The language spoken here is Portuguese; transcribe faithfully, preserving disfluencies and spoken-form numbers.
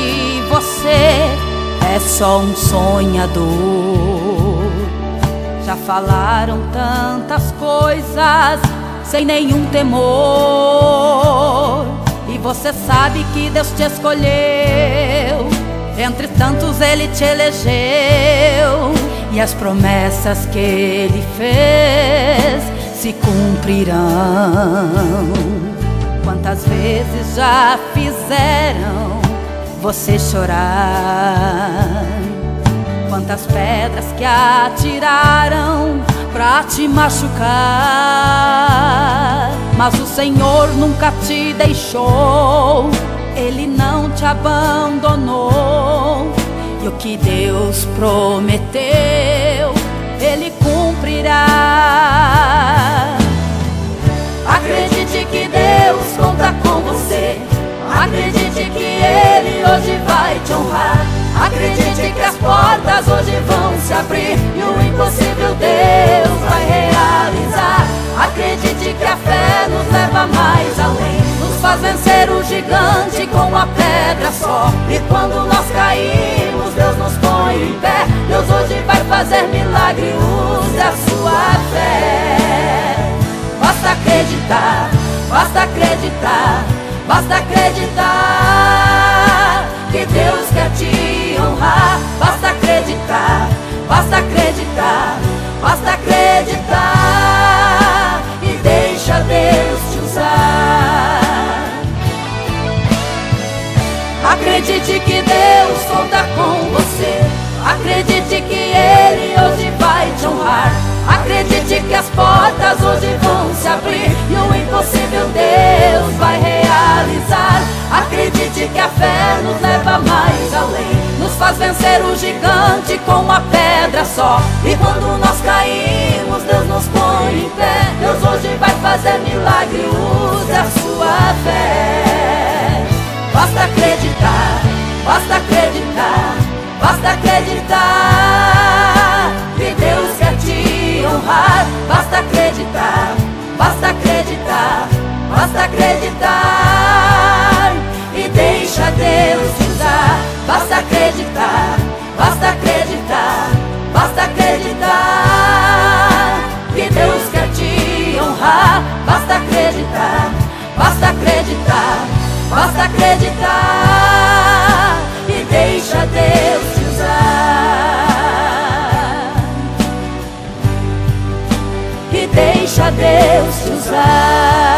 que você é só um sonhador. Já falaram tantas coisas sem nenhum temor, e você sabe que Deus te escolheu, entre tantos Ele te elegeu, e as promessas que Ele fez se cumprirão. Quantas vezes já fizeram você chorar, quantas pedras que atiraram pra te machucar, mas o Senhor nunca te deixou, Ele não te abandonou, e o que Deus prometeu, Ele cumprirá. Acredite que Deus conta com você, acredite que Ele hoje vai te honrar, acredite que as portas hoje vão se abrir e o impossível Deus vai realizar. Acredite que a fé nos leva mais além, nos faz vencer o gigante com a pedra só, e quando nós caímos Deus nos põe em pé. Deus hoje vai fazer milagre, use a sua fé. Basta acreditar, basta acreditar, basta acreditar que Deus quer te honrar. Basta acreditar, basta acreditar, basta acreditar e deixa Deus te usar. Acredite que Deus conta com você, acredite que Ele hoje vai te honrar, acredite que as portas hoje vão se abrir e o impossível Deus vai realizar. Acredite que a fé nos leva mais além, nos faz vencer o gigante com uma pedra só, e quando nós caímos Deus nos põe em pé. Deus hoje vai fazer milagre, use a sua fé. Basta acreditar, basta acreditar, basta acreditar que Deus quer te honrar. Basta acreditar, basta acreditar, basta acreditar e deixa Deus te usar. Basta acreditar, basta acreditar, basta acreditar que Deus quer te honrar. Basta acreditar, basta acreditar, basta acreditar e deixa Deus te usar. E deixa Deus te usar.